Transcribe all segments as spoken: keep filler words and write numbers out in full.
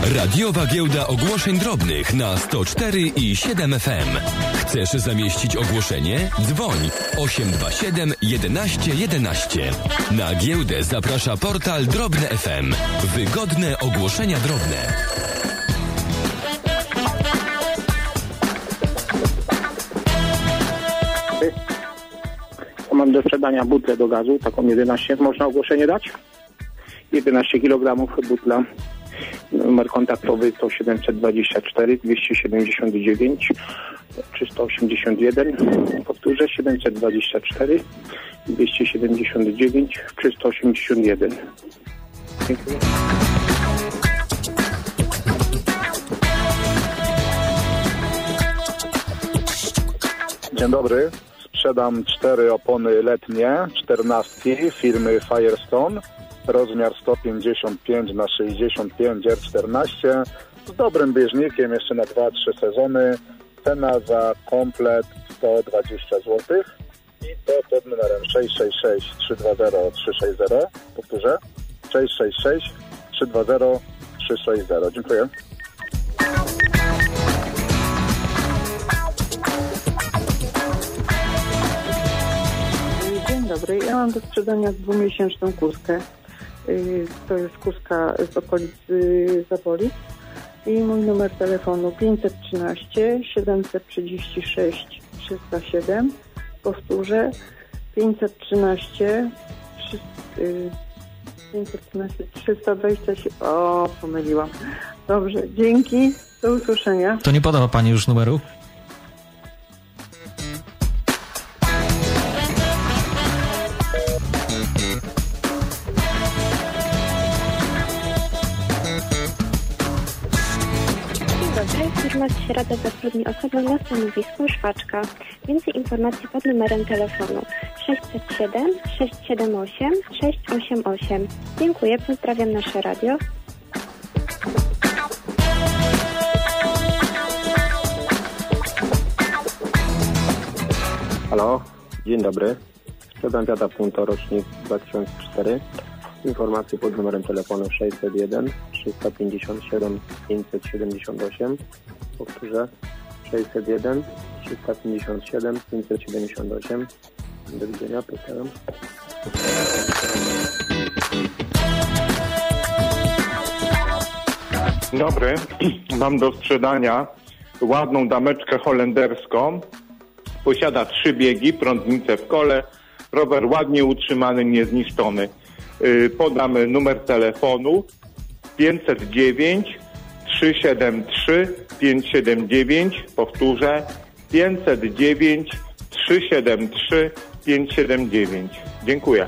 Radiowa Giełda Ogłoszeń Drobnych na sto cztery i siedem F M. Chcesz zamieścić ogłoszenie? Dzwoń osiem dwa siedem jedenaście jedenaście. Na giełdę zaprasza portal Drobne F M. Wygodne ogłoszenia drobne. Mam do sprzedania butlę do gazu, taką jedenaście. Można ogłoszenie dać? jedenaście kilogramów butla. Numer kontaktowy to siedemset dwadzieścia cztery dwieście siedemdziesiąt dziewięć trzysta osiemdziesiąt jeden. Powtórzę, siedemset dwadzieścia cztery dwieście siedemdziesiąt dziewięć trzysta osiemdziesiąt jeden. Dziękuję. Dzień dobry. Sprzedam cztery opony letnie, czternastki firmy Firestone. Rozmiar sto pięćdziesiąt pięć na sześćdziesiąt pięć R czternaście z dobrym bieżnikiem jeszcze na dwa trzy sezony. Cena za komplet sto dwadzieścia złotych i to pod numerem sześć sześć sześć trzy dwa zero trzy sześć zero. Powtórzę, sześć sześć sześć trzy dwa zero trzy sześć zero. Dziękuję. Dzień dobry, ja mam do sprzedania dwumiesięczną kurtkę. To jest kurtka z okolicy Zaboli i mój numer telefonu pięćset trzynaście siedemset trzydzieści sześć trzysta siedem. Powtórzę, pięćset trzynaście trzysta dwadzieścia siedem. O, pomyliłam. Dobrze, dzięki, do usłyszenia. To nie podała pani już numeru? Informacja Rada zatrudni osobę na stanowisku szwaczka. Więcej informacji pod numerem telefonu sześćset siedem sześć siedem osiem sześć osiem osiem. Dziękuję, pozdrawiam nasze radio. Halo, dzień dobry. Sprzedam Fiata Punto, rocznik dwa tysiące cztery. Informacje pod numerem telefonu sześćset jeden trzysta pięćdziesiąt siedem pięćset siedemdziesiąt osiem. Powtórzę, sześćset jeden trzysta pięćdziesiąt siedem pięćset siedemdziesiąt osiem. Do widzenia, pozdrawiam. Dzień dobry, mam do sprzedania ładną dameczkę holenderską. Posiada trzy biegi, prądnicę w kole, rower ładnie utrzymany, niezniszczony. Podamy numer telefonu pięćset dziewięć trzysta siedemdziesiąt trzy pięćset siedemdziesiąt dziewięć. Powtórzę, pięćset dziewięć trzysta siedemdziesiąt trzy pięćset siedemdziesiąt dziewięć. Dziękuję.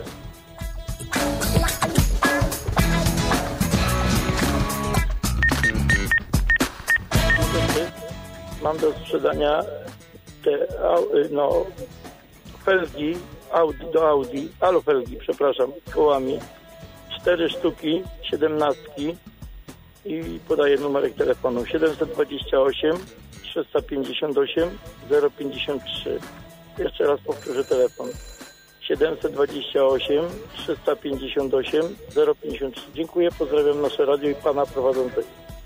Mam do sprzedania te no, felgi Audi, do Audi, alufelgi, przepraszam, kołami. Cztery sztuki, siedemnastki i podaję numerek telefonu siedemset dwadzieścia osiem trzysta pięćdziesiąt osiem zero pięćdziesiąt trzy. Jeszcze raz powtórzę telefon. siedemset dwadzieścia osiem trzysta pięćdziesiąt osiem zero pięćdziesiąt trzy. Dziękuję, pozdrawiam nasze radio i pana prowadzącego.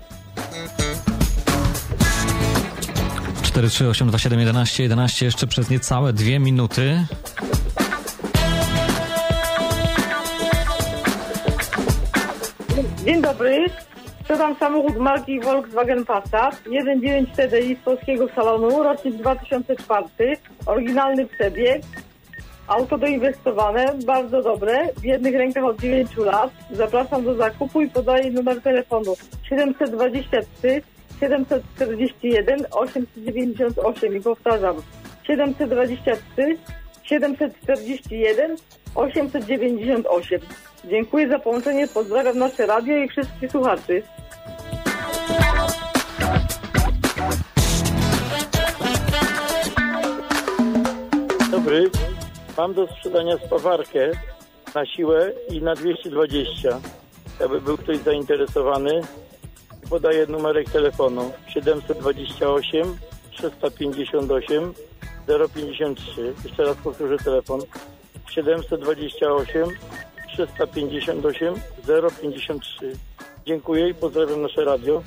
cztery trzy osiem dwa siedem jedenaście jedenaście jeszcze przez niecałe dwie minuty. Dzień dobry. Sprzedam samochód marki Volkswagen Passat jeden dziewięć T D I z polskiego salonu, rocznik dwa tysiące cztery, oryginalny przebieg, auto doinwestowane, bardzo dobre, w jednych rękach od dziewięciu lat. Zapraszam do zakupu i podaję numer telefonu siedemset dwadzieścia trzy siedemset czterdzieści jeden osiemset dziewięćdziesiąt osiem i powtarzam siedemset dwadzieścia trzy siedemset czterdzieści jeden osiemset dziewięćdziesiąt osiem. Dziękuję za połączenie, pozdrawiam nasze radio i wszystkich słuchaczy. Dobry, mam do sprzedania spawarkę na siłę i na dwieście dwadzieścia. Jakby był ktoś zainteresowany, podaję numerek telefonu siedemset dwadzieścia osiem trzysta pięćdziesiąt osiem zero pięćdziesiąt trzy. Jeszcze raz powtórzę telefon siedemset dwadzieścia osiem trzysta pięćdziesiąt osiem zero pięćdziesiąt trzy. Dziękuję i pozdrawiam nasze radio.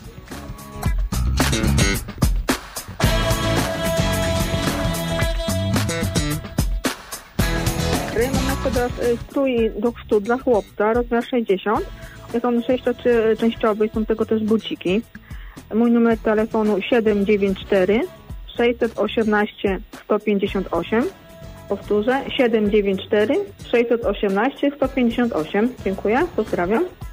Ja mam na przykład strój do chrztu dla chłopca, rozmiar sześćdziesiąt. Jest on sześcioczęściowy, są tego też buciki. Mój numer telefonu siedem dziewięć cztery sześćset osiemnaście sto pięćdziesiąt osiem. Powtórzę, siedem dziewięć cztery sześćset osiemnaście sto pięćdziesiąt osiem. Dziękuję, pozdrawiam.